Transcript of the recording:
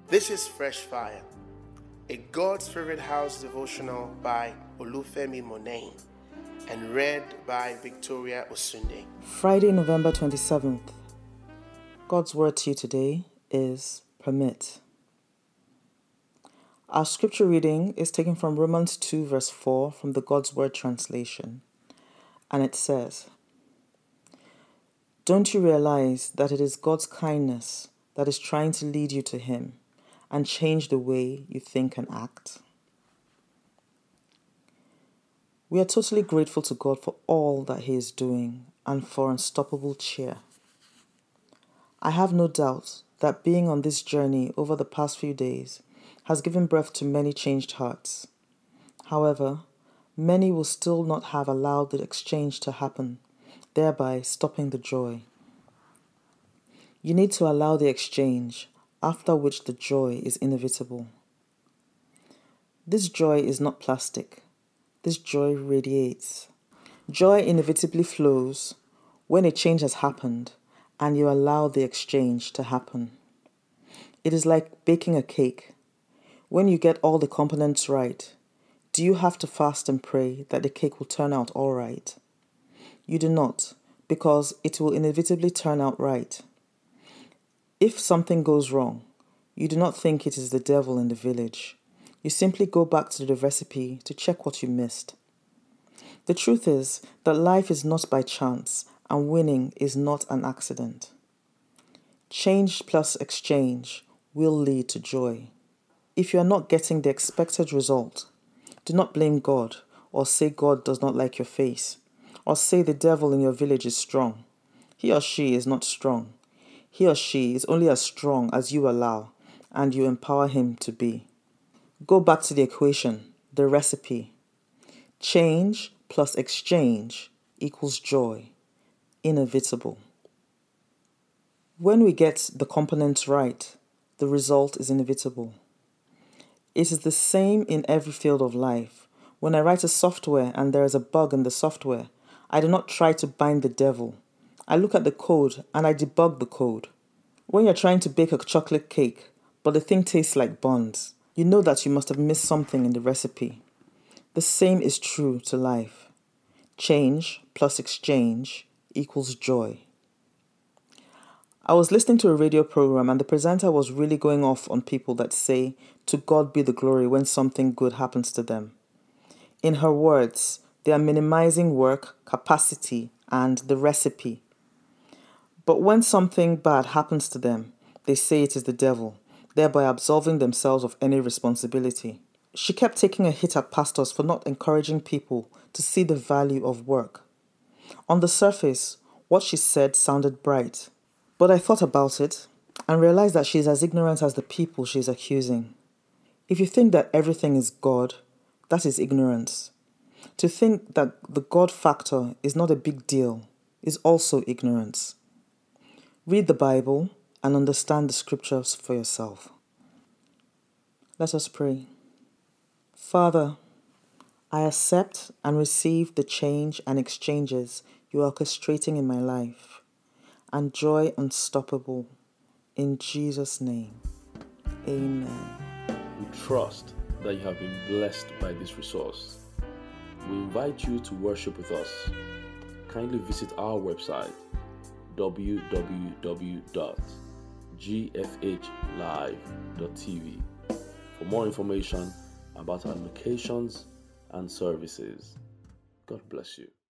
This is Fresh Fire, a God's Favorite House devotional by Olufemi Monain and read by Victoria Osunde. Friday, November 27th. God's word to you today is permit. Our scripture reading is taken from Romans 2 verse 4 from the God's Word translation. And it says, "Don't you realize that it is God's kindness that is trying to lead you to Him and change the way you think and act?" We are totally grateful to God for all that He is doing and for unstoppable cheer. I have no doubt that being on this journey over the past few days has given birth to many changed hearts. However, many will still not have allowed the exchange to happen, thereby stopping the joy. You need to allow the exchange, after which the joy is inevitable. This joy is not plastic. This joy radiates. Joy inevitably flows when a change has happened and you allow the exchange to happen. It is like baking a cake. When you get all the components right, do you have to fast and pray that the cake will turn out all right? You do not, because it will inevitably turn out right. If something goes wrong, you do not think it is the devil in the village. You simply go back to the recipe to check what you missed. The truth is that life is not by chance and winning is not an accident. Change plus exchange will lead to joy. If you are not getting the expected result, do not blame God or say God does not like your face or say the devil in your village is strong. He or she is not strong. He or she is only as strong as you allow and you empower him to be. Go back to the equation, the recipe. Change plus exchange equals joy, inevitable. When we get the components right, the result is inevitable. It is the same in every field of life. When I write a software and there is a bug in the software, I do not try to bind the devil. I look at the code and I debug the code. When you're trying to bake a chocolate cake, but the thing tastes like buns, you know that you must have missed something in the recipe. The same is true to life. Change plus exchange equals joy. I was listening to a radio program and the presenter was really going off on people that say, "To God be the glory" when something good happens to them. In her words, they are minimizing work, capacity, and the recipe. But when something bad happens to them, they say it is the devil, thereby absolving themselves of any responsibility. She kept taking a hit at pastors for not encouraging people to see the value of work. On the surface, what she said sounded bright. But I thought about it and realized that she is as ignorant as the people she is accusing. If you think that everything is God, that is ignorance. To think that the God factor is not a big deal is also ignorance. Read the Bible and understand the scriptures for yourself. Let us pray. Father, I accept and receive the change and exchanges you are orchestrating in my life, and joy unstoppable. In Jesus' name, amen. We trust that you have been blessed by this resource. We invite you to worship with us. Kindly visit our website www.gfhlive.tv for more information about our locations and services. God bless you.